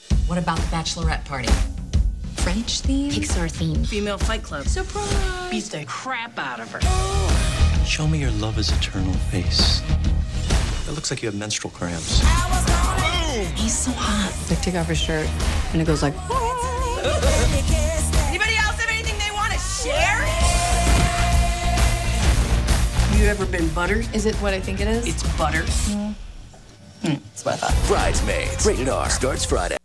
What about the bachelorette party? French theme? Pixar theme. Female Fight Club. Surprise! Beat the crap out of her. Show me your love is eternal face. It looks like you have menstrual cramps. He's so hot. Like, take off his shirt, and it goes like... Anybody else have anything they want to share? You ever been buttered? Is it what I think it is? It's butter. That's what I thought. Bridesmaids. Rated R. Starts Friday.